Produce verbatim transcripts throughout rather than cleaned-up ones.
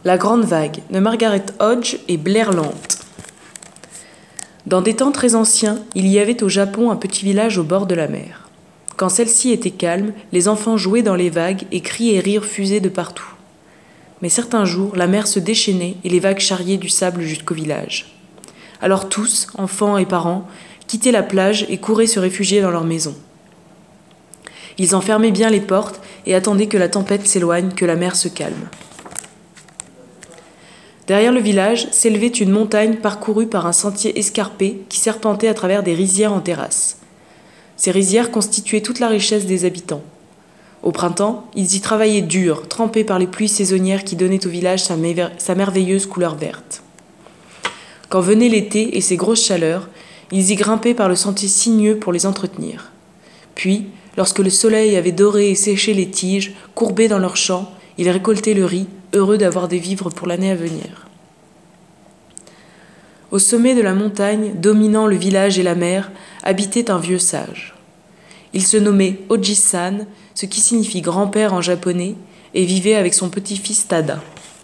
La Grande Vague de Margaret Hodge et Blair Lant. Dans des temps très anciens, il y avait au Japon un petit village au bord de la mer. Quand celle-ci était calme, les enfants jouaient dans les vagues et cris et rires fusaient de partout. Mais certains jours, la mer se déchaînait et les vagues charriaient du sable jusqu'au village. Alors tous, enfants et parents, quittaient la plage et couraient se réfugier dans leur maison. Ils enfermaient bien les portes et attendaient que la tempête s'éloigne, que la mer se calme. Derrière le village s'élevait une montagne parcourue par un sentier escarpé qui serpentait à travers des rizières en terrasse. Ces rizières constituaient toute la richesse des habitants. Au printemps, ils y travaillaient dur, trempés par les pluies saisonnières qui donnaient au village sa, méver- sa merveilleuse couleur verte. Quand venait l'été et ses grosses chaleurs, ils y grimpaient par le sentier sinueux pour les entretenir. Puis, lorsque le soleil avait doré et séché les tiges, courbés dans leurs champs, ils récoltaient le riz, heureux d'avoir des vivres pour l'année à venir. Au sommet de la montagne, dominant le village et la mer, habitait un vieux sage. Il se nommait Oji-san, ce qui signifie grand-père en japonais, et vivait avec son petit-fils Tada.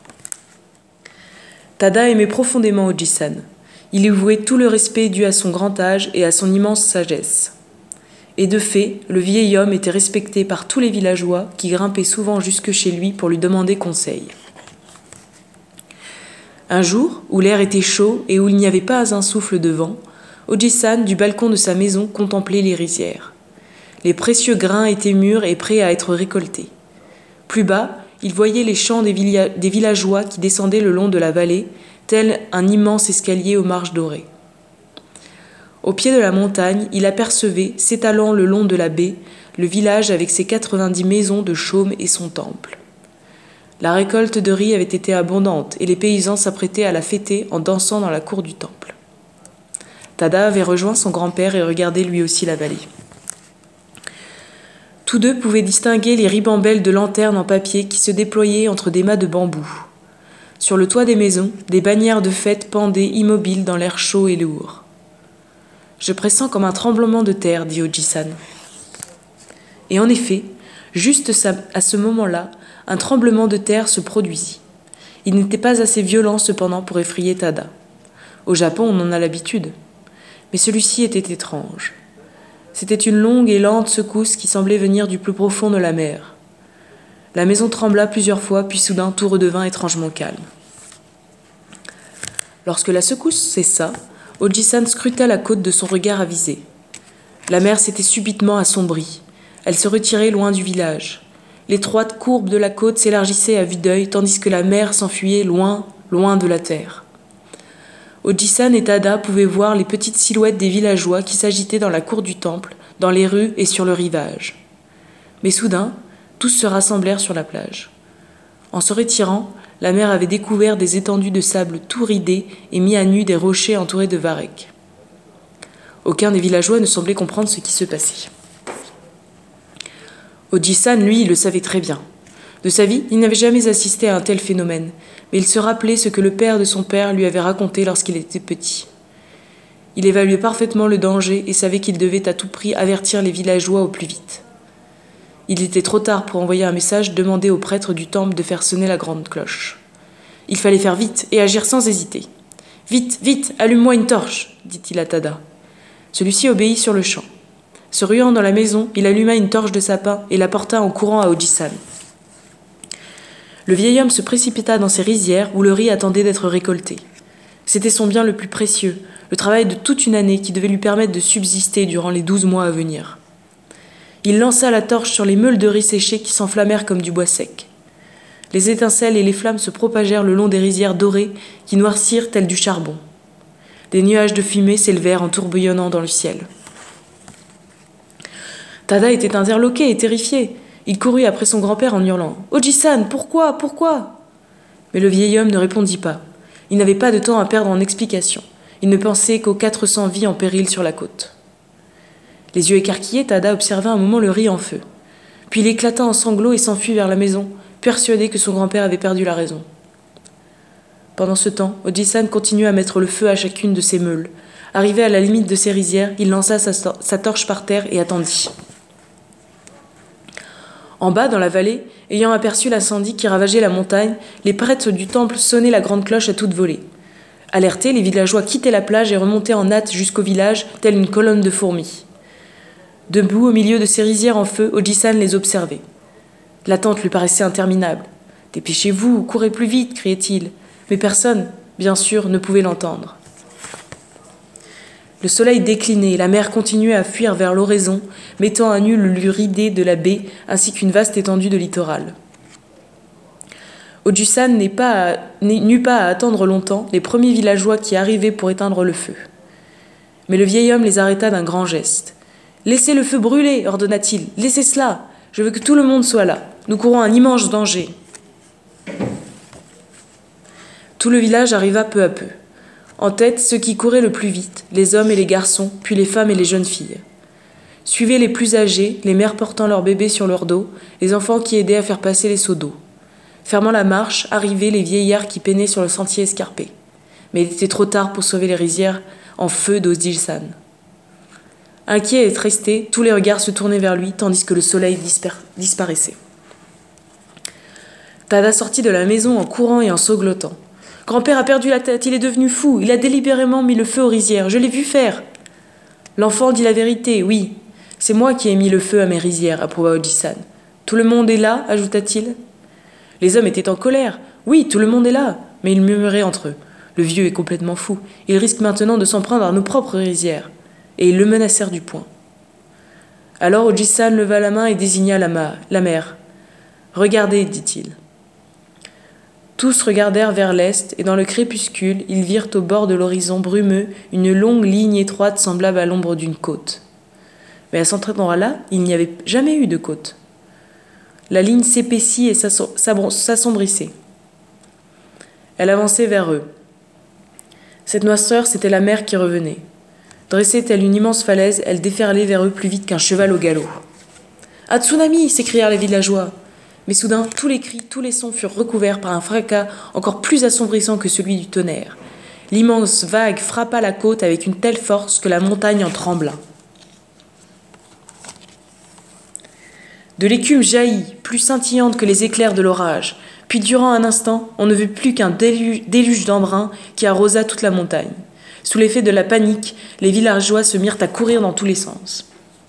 Tada aimait profondément Oji-san. Il lui vouait tout le respect dû à son grand âge et à son immense sagesse. Et de fait, le vieil homme était respecté par tous les villageois qui grimpaient souvent jusque chez lui pour lui demander conseil. Un jour, où l'air était chaud et où il n'y avait pas un souffle de vent, Oji-san, du balcon de sa maison, contemplait les rizières. Les précieux grains étaient mûrs et prêts à être récoltés. Plus bas, il voyait les champs des, villia- des villageois qui descendaient le long de la vallée, tel un immense escalier aux marches dorées. Au pied de la montagne, il apercevait, s'étalant le long de la baie, le village avec ses quatre-vingt-dix maisons de chaume et son temple. La récolte de riz avait été abondante et les paysans s'apprêtaient à la fêter en dansant dans la cour du temple. Tada avait rejoint son grand-père et regardait lui aussi la vallée. Tous deux pouvaient distinguer les ribambelles de lanternes en papier qui se déployaient entre des mâts de bambou. Sur le toit des maisons, des bannières de fête pendaient immobiles dans l'air chaud et lourd. « Je pressens comme un tremblement de terre, dit Oji-san. » Et en effet, juste à ce moment-là, un tremblement de terre se produisit. Il n'était pas assez violent cependant pour effrayer Tada. Au Japon, on en a l'habitude. Mais celui-ci était étrange. C'était une longue et lente secousse qui semblait venir du plus profond de la mer. La maison trembla plusieurs fois, puis soudain tout redevint étrangement calme. Lorsque la secousse cessa, Oji-san scruta la côte de son regard avisé. La mer s'était subitement assombrie. Elle se retirait loin du village. L'étroite courbe de la côte s'élargissait à vue d'œil, tandis que la mer s'enfuyait loin, loin de la terre. Oji-san et Tada pouvaient voir les petites silhouettes des villageois qui s'agitaient dans la cour du temple, dans les rues et sur le rivage. Mais soudain, tous se rassemblèrent sur la plage. En se retirant, la mer avait découvert des étendues de sable tout ridées et mis à nu des rochers entourés de varechs. Aucun des villageois ne semblait comprendre ce qui se passait. Oji-san, lui, le savait très bien. De sa vie, il n'avait jamais assisté à un tel phénomène, mais il se rappelait ce que le père de son père lui avait raconté lorsqu'il était petit. Il évaluait parfaitement le danger et savait qu'il devait à tout prix avertir les villageois au plus vite. Il était trop tard pour envoyer un message demander au prêtre du temple de faire sonner la grande cloche. Il fallait faire vite et agir sans hésiter. « Vite, vite, allume-moi une torche !» dit-il à Tada. Celui-ci obéit sur le champ. Se ruant dans la maison, il alluma une torche de sapin et la porta en courant à Oji-san. Le vieil homme se précipita dans ses rizières où le riz attendait d'être récolté. C'était son bien le plus précieux, le travail de toute une année qui devait lui permettre de subsister durant les douze mois à venir. Il lança la torche sur les meules de riz séchées qui s'enflammèrent comme du bois sec. Les étincelles et les flammes se propagèrent le long des rizières dorées qui noircirent telles du charbon. Des nuages de fumée s'élevèrent en tourbillonnant dans le ciel. Tada était interloqué et terrifié. Il courut après son grand-père en hurlant « Oji-san, pourquoi, pourquoi ?» Mais le vieil homme ne répondit pas. Il n'avait pas de temps à perdre en explications. Il ne pensait qu'aux quatre cents vies en péril sur la côte. Les yeux écarquillés, Tada observa un moment le riz en feu. Puis il éclata en sanglots et s'enfuit vers la maison, persuadé que son grand-père avait perdu la raison. Pendant ce temps, Oji-san continua à mettre le feu à chacune de ses meules. Arrivé à la limite de ses rizières, il lança sa, sa torche par terre et attendit. En bas, dans la vallée, Ayant aperçu l'incendie qui ravageait la montagne, les prêtres du temple sonnaient la grande cloche à toute volée. Alertés, les villageois quittaient la plage et remontaient en hâte jusqu'au village, telle une colonne de fourmis. Debout au milieu de ces rizières en feu, Oji-san les observait. L'attente lui paraissait interminable. « Dépêchez-vous, courez plus vite !» criait-il. Mais personne, bien sûr, ne pouvait l'entendre. Le soleil déclinait et la mer continuait à fuir vers l'horizon, mettant à nu le lieu ridé de la baie ainsi qu'une vaste étendue de littoral. Oji-san n'eut pas, pas à attendre longtemps les premiers villageois qui arrivaient pour éteindre le feu. Mais le vieil homme les arrêta d'un grand geste. « Laissez le feu brûler !» ordonna-t-il. « Laissez cela! Je veux que tout le monde soit là. Nous courons un immense danger. » Tout le village arriva peu à peu. En tête, ceux qui couraient le plus vite, les hommes et les garçons, puis les femmes et les jeunes filles. Suivaient les plus âgés, les mères portant leurs bébés sur leur dos, les enfants qui aidaient à faire passer les seaux d'eau. Fermant la marche, arrivaient les vieillards qui peinaient sur le sentier escarpé. Mais il était trop tard pour sauver les rizières en feu d'Oji-san. Inquiet et tristé, tous les regards se tournaient vers lui, tandis que le soleil disper- disparaissait. Tada sortit de la maison en courant et en sanglotant. « Grand-père a perdu la tête, il est devenu fou, il a délibérément mis le feu aux rizières, je l'ai vu faire. » L'enfant dit la vérité, oui, c'est moi qui ai mis le feu à mes rizières, approuva Oji-san. « Tout le monde est là » ajouta-t-il. Les hommes étaient en colère. « Oui, tout le monde est là !» Mais ils murmuraient entre eux. « Le vieux est complètement fou, il risque maintenant de s'en prendre à nos propres rizières. » Et ils le menacèrent du poing. Alors Oji-san leva la main et désigna la, ma- la mer. « Regardez, dit-il. » Tous regardèrent vers l'est, et dans le crépuscule, ils virent au bord de l'horizon brumeux une longue ligne étroite semblable à l'ombre d'une côte. Mais à cet endroit-là, il n'y avait jamais eu de côte. La ligne s'épaissit et s'assombrissait. Elle avançait vers eux. Cette noirceur, c'était la mer qui revenait. Dressée telle une immense falaise, elle déferlait vers eux plus vite qu'un cheval au galop. « Un tsunami !» s'écrièrent les villageois. Mais soudain, tous les cris, tous les sons furent recouverts par un fracas encore plus assombrissant que celui du tonnerre. L'immense vague frappa la côte avec une telle force que la montagne en trembla. De l'écume jaillit, plus scintillante que les éclairs de l'orage. Puis, durant un instant, on ne vit plus qu'un déluge, déluge d'embrun qui arrosa toute la montagne. Sous l'effet de la panique, les villageois se mirent à courir dans tous les sens.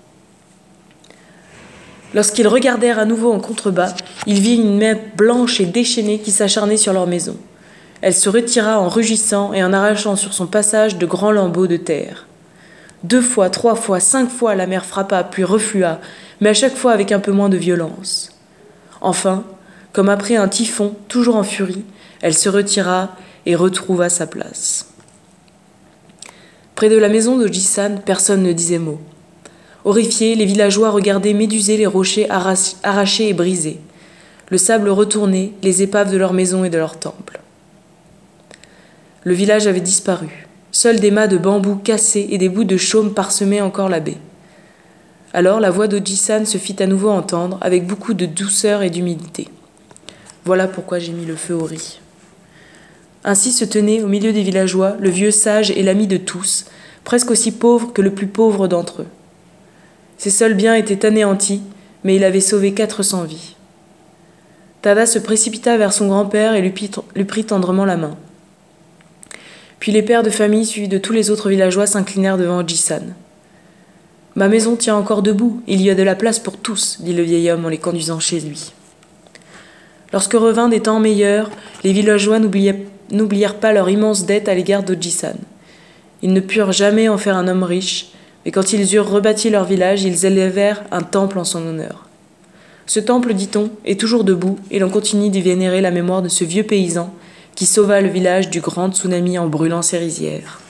Lorsqu'ils regardèrent à nouveau en contrebas, ils virent une main blanche et déchaînée qui s'acharnait sur leur maison. Elle se retira en rugissant et en arrachant sur son passage de grands lambeaux de terre. Deux fois, trois fois, cinq fois, la mer frappa, puis reflua, mais à chaque fois avec un peu moins de violence. Enfin, comme après un typhon, toujours en furie, elle se retira et retrouva sa place. Près de la maison d'Oji-san, personne ne disait mot. Horrifiés, les villageois regardaient méduser les rochers arrachés et brisés. Le sable retournait, les épaves de leurs maisons et de leurs temples. Le village avait disparu. Seuls des mâts de bambou cassés et des bouts de chaume parsemaient encore la baie. Alors la voix d'Oji-san se fit à nouveau entendre, avec beaucoup de douceur et d'humilité. Voilà pourquoi j'ai mis le feu au riz. Ainsi se tenait, au milieu des villageois, le vieux sage et l'ami de tous, presque aussi pauvre que le plus pauvre d'entre eux. Ses seuls biens étaient anéantis, mais il avait sauvé quatre cents vies. Tada se précipita vers son grand-père et lui prit tendrement la main. Puis les pères de famille, suivis de tous les autres villageois, s'inclinèrent devant Oji-san. « Ma maison tient encore debout, il y a de la place pour tous, » dit le vieil homme en les conduisant chez lui. Lorsque revint des temps meilleurs, les villageois n'oublièrent pas leur immense dette à l'égard d'Oji-san. Ils ne purent jamais en faire un homme riche, mais quand ils eurent rebâti leur village, ils élevèrent un temple en son honneur. Ce temple, dit-on, est toujours debout, et l'on continue d'y vénérer la mémoire de ce vieux paysan qui sauva le village du grand tsunami en brûlant ses rizières.